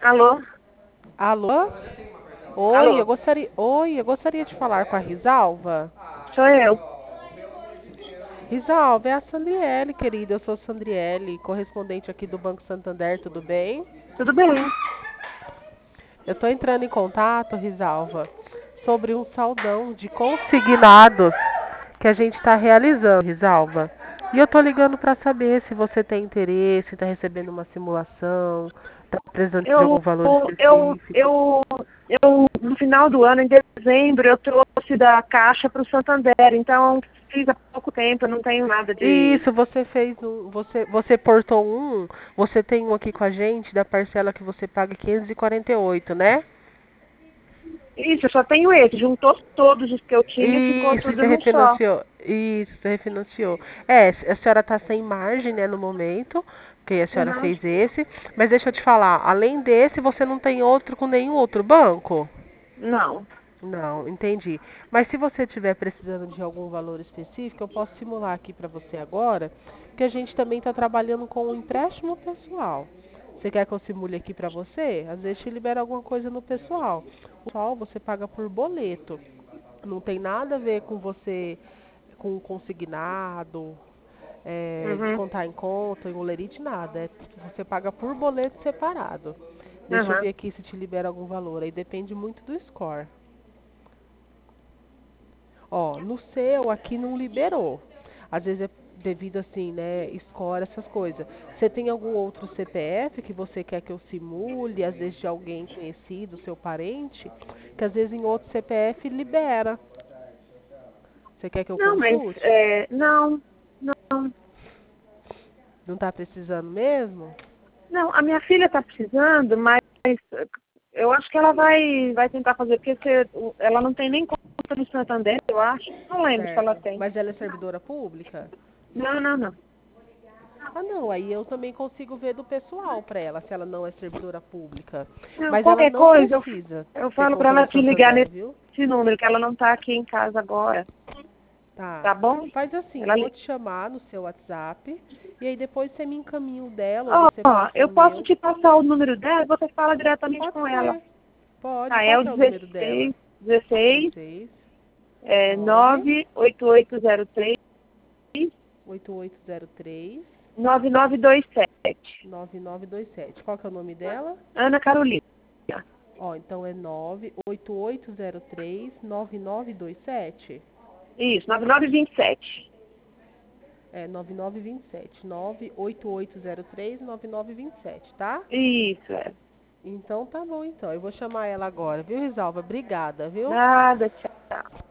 Alô? Alô? Oi, Alô? eu gostaria de falar com a Risalva. Sou eu. Risalva, é a Sandriele, querida. Eu sou Sandriele, correspondente aqui do Banco Santander, tudo bem? Tudo bem? Eu estou entrando em contato, Risalva, sobre um saldão de consignados que a gente está realizando, Risalva. E eu tô ligando para saber se você tem interesse, está recebendo uma simulação, está precisando de algum Eu, valor eu, específico. eu, no final do ano, em dezembro, eu trouxe da Caixa para o Santander. Então, fiz há pouco tempo, eu não tenho nada de... Isso, você fez um, você portou um, você tem um aqui com a gente da parcela que você paga 548, né? Isso, eu só tenho esse. Juntou todos os que eu tinha, ficou Isso, tudo você num só. refinanciou. Isso, você refinanciou. É, a senhora tá sem margem, né, no momento, porque a senhora Uhum. fez esse. Mas deixa eu te falar, além desse, você não tem outro com nenhum outro banco? Não. Não, entendi. Mas se você estiver precisando de algum valor específico, eu posso simular aqui para você agora, porque a gente também está trabalhando com o empréstimo pessoal. Você quer que eu simule aqui para você? Às vezes te libera alguma coisa no pessoal. O pessoal você paga por boleto. Não tem nada a ver com você, com consignado, Uhum. descontar em conta, em olerite, nada. Você paga por boleto separado. Deixa eu Uhum. ver aqui se te libera algum valor. Aí depende muito do score. Ó, no seu aqui não liberou. Às vezes é devido assim, né, score, essas coisas. Você tem algum outro CPF que você quer que eu simule, às vezes de alguém conhecido, seu parente, que às vezes em outro CPF libera. Você quer que eu Não, mas, consulte? não, não. Não tá precisando mesmo? Não, a minha filha está precisando, mas eu acho que ela vai tentar fazer, porque ela não tem nem conta no Santander, eu acho. Não lembro se ela Certo. tem. Mas ela é servidora pública? Não, não, não. Ah, não, aí eu também consigo ver do pessoal para ela, se ela não é servidora pública. Não, Mas ela qualquer não coisa, precisa eu ter falo para conta no ela te ligar Santander, viu? nesse número, que ela não está aqui em casa agora. Tá. Tá bom? Faz assim, Ela eu vou li... te chamar no seu WhatsApp e aí depois você me encaminha o dela ou você Ó, passa eu o posso meu. te passar o número dela e você fala diretamente Pode com ela. ser. Pode. Tá, Qual é o que é o número dela? 16 16 9 98803 8803 9927. 9927. Qual que é o nome dela? Ana Carolina. Ó, então é 98803 9927. Isso, 9927. É 9927. 98803 9927, tá? Isso, é. Então tá bom então. Eu vou chamar ela agora, viu, Risalva? Obrigada, viu? Nada, tchau.